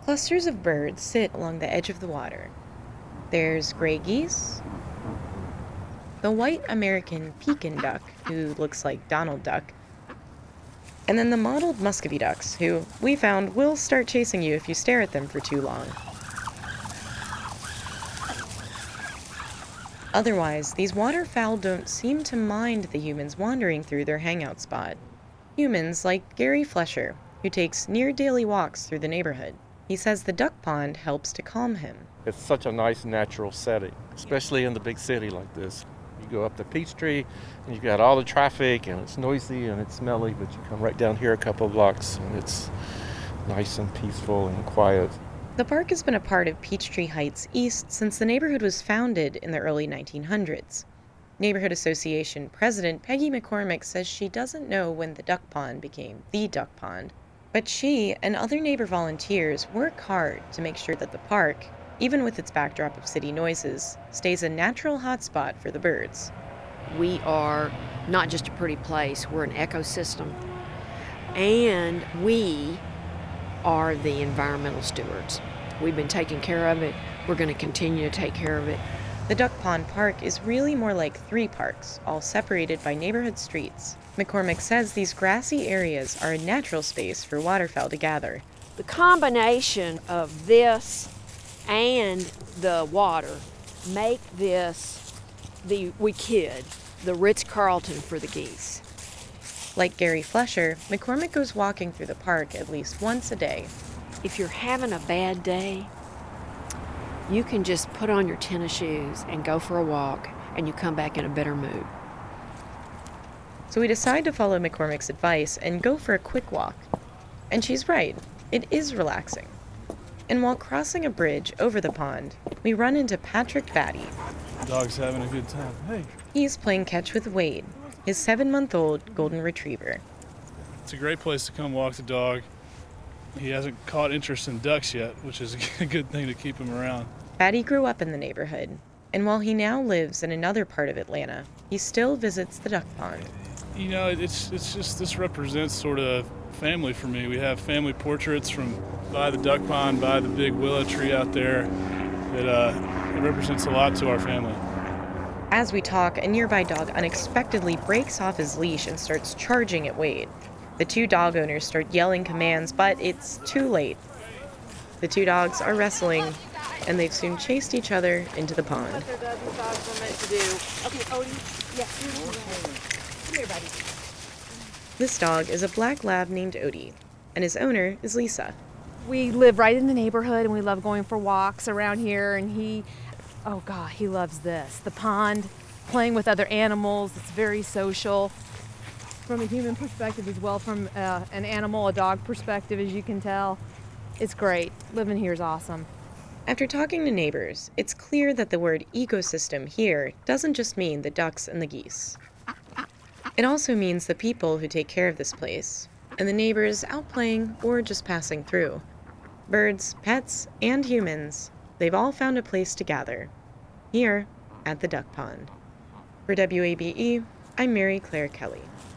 Clusters of birds sit along the edge of the water. There's gray geese, the white American pekin duck, who looks like Donald Duck, and then the mottled muscovy ducks, who we found will start chasing you if you stare at them for too long. Otherwise, these waterfowl don't seem to mind the humans wandering through their hangout spot. Humans like Gary Flesher, who takes near-daily walks through the neighborhood. He says the duck pond helps to calm him. It's such a nice natural setting, especially in the big city like this. You go up to Peachtree, and you've got all the traffic, and it's noisy and it's smelly, but you come right down here a couple of blocks, and it's nice and peaceful and quiet. The park has been a part of Peachtree Heights East since the neighborhood was founded in the early 1900s. Neighborhood Association President Peggy McCormick says she doesn't know when the duck pond became the duck pond, but she and other neighbor volunteers work hard to make sure that the park, even with its backdrop of city noises, stays a natural hotspot for the birds. We are not just a pretty place, we're an ecosystem, and we are the environmental stewards. We've been taking care of it. We're going to continue to take care of it. The Duck Pond Park is really more like 3 parks, all separated by neighborhood streets. McCormick says these grassy areas are a natural space for waterfowl to gather. The combination of this and the water make this the Ritz-Carlton for the geese. Like Gary Flesher, McCormick goes walking through the park at least once a day. If you're having a bad day, you can just put on your tennis shoes and go for a walk, and you come back in a better mood. So we decide to follow McCormick's advice and go for a quick walk. And she's right, it is relaxing. And while crossing a bridge over the pond, we run into Patrick Batty. The dog's having a good time. Hey. He's playing catch with Wade, his 7-month-old golden retriever. It's a great place to come walk the dog. He hasn't caught interest in ducks yet, which is a good thing to keep him around. Batty grew up in the neighborhood, and while he now lives in another part of Atlanta, he still visits the duck pond. You know, it's just, this represents sort of family for me. We have family portraits from by the duck pond, by the big willow tree out there. It represents a lot to our family. As we talk, a nearby dog unexpectedly breaks off his leash and starts charging at Wade. The 2 dog owners start yelling commands, but it's too late. The 2 dogs are wrestling, and they've soon chased each other into the pond. What their dogs are meant to do. Okay, Odie. Yeah, come here, buddy. This dog is a black lab named Odie, and his owner is Lisa. We live right in the neighborhood, and we love going for walks around here, and he loves this. The pond, playing with other animals. It's very social. From a human perspective as well, from an animal, a dog perspective, as you can tell. It's great. Living here is awesome. After talking to neighbors, it's clear that the word ecosystem here doesn't just mean the ducks and the geese. It also means the people who take care of this place, and the neighbors out playing or just passing through. Birds, pets, and humans, they've all found a place to gather, here at the duck pond. For WABE, I'm Mary Claire Kelly.